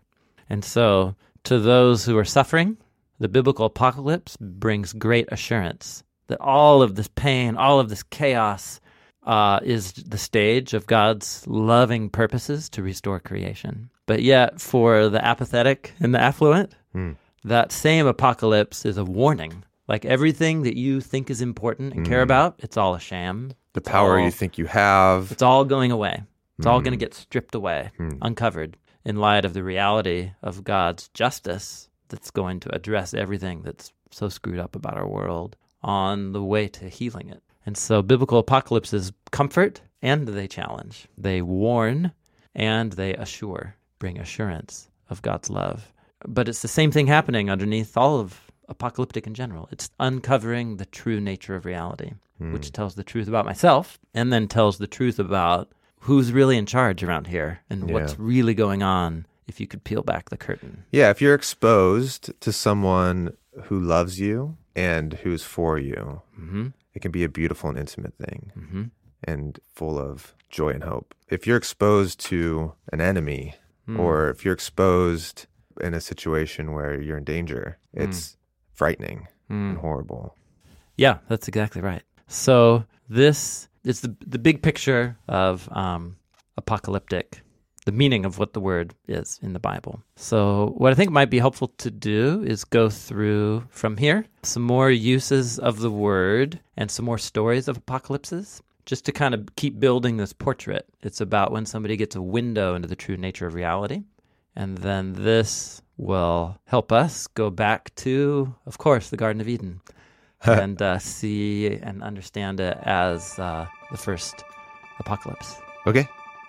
And so to those who are suffering, the biblical apocalypse brings great assurance that all of this pain, all of this chaos uh, is the stage of God's loving purposes to restore creation. But yet for the apathetic and the affluent, mm. that same apocalypse is a warning. Like everything that you think is important and mm. care about, it's all a sham. The it's power all, you think you have. It's all going away. It's mm. all going to get stripped away, mm. uncovered, in light of the reality of God's justice that's going to address everything that's so screwed up about our world on the way to healing it. And so biblical apocalypses comfort and they challenge. They warn and they assure, bring assurance of God's love. But it's the same thing happening underneath all of apocalyptic in general. It's uncovering the true nature of reality, mm. which tells the truth about myself and then tells the truth about who's really in charge around here and yeah. what's really going on if you could peel back the curtain. Yeah, if you're exposed to someone who loves you and who's for you, mm-hmm. it can be a beautiful and intimate thing mm-hmm. and full of joy and hope. If you're exposed to an enemy mm. or if you're exposed in a situation where you're in danger, it's mm. frightening mm. and horrible. Yeah, that's exactly right. So this is the the big picture of um, apocalyptic, the meaning of what the word is in the Bible. So what I think might be helpful to do is go through from here some more uses of the word and some more stories of apocalypses, just to kind of keep building this portrait. It's about when somebody gets a window into the true nature of reality. And then this will help us go back to, of course, the Garden of Eden and uh, see and understand it as uh, the first apocalypse. Okay.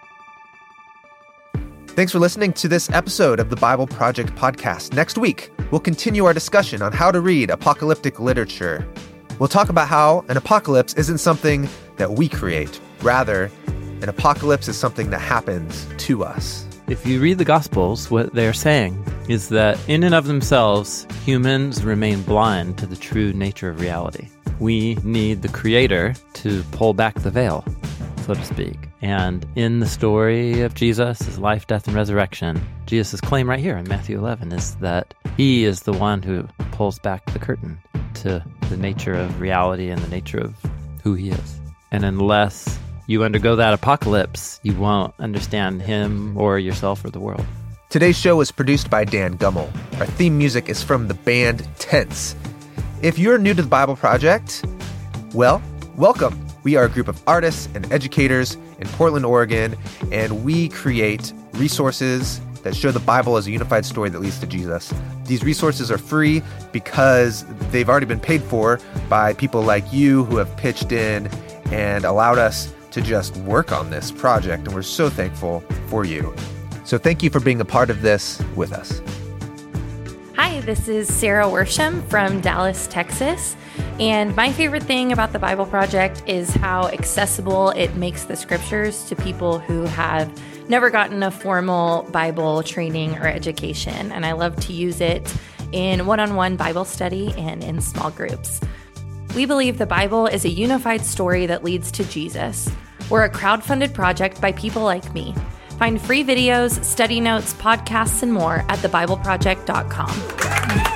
Thanks for listening to this episode of the Bible Project podcast. Next week, we'll continue our discussion on how to read apocalyptic literature. We'll talk about how an apocalypse isn't something that we create. Rather, an apocalypse is something that happens to us. If you read the Gospels, what they're saying is that in and of themselves, humans remain blind to the true nature of reality. We need the Creator to pull back the veil, so to speak. And in the story of Jesus, his life, death, and resurrection, Jesus' claim right here in Matthew eleven is that he is the one who pulls back the curtain to the nature of reality and the nature of who he is. And unless you undergo that apocalypse, you won't understand him or yourself or the world. Today's show was produced by Dan Gummel. Our theme music is from the band Tense. If you're new to the Bible Project, well, welcome. We are a group of artists and educators in Portland, Oregon, and we create resources that show the Bible as a unified story that leads to Jesus. These resources are free because they've already been paid for by people like you who have pitched in and allowed us to just work on this project, and we're so thankful for you. So thank you for being a part of this with us. Hi, this is Sarah Worsham from Dallas, Texas, and my favorite thing about the Bible Project is how accessible it makes the scriptures to people who have never gotten a formal Bible training or education, and I love to use it in one-on-one Bible study and in small groups. We believe the Bible is a unified story that leads to Jesus. We're a crowd-funded project by people like me. Find free videos, study notes, podcasts, and more at the bible project dot com.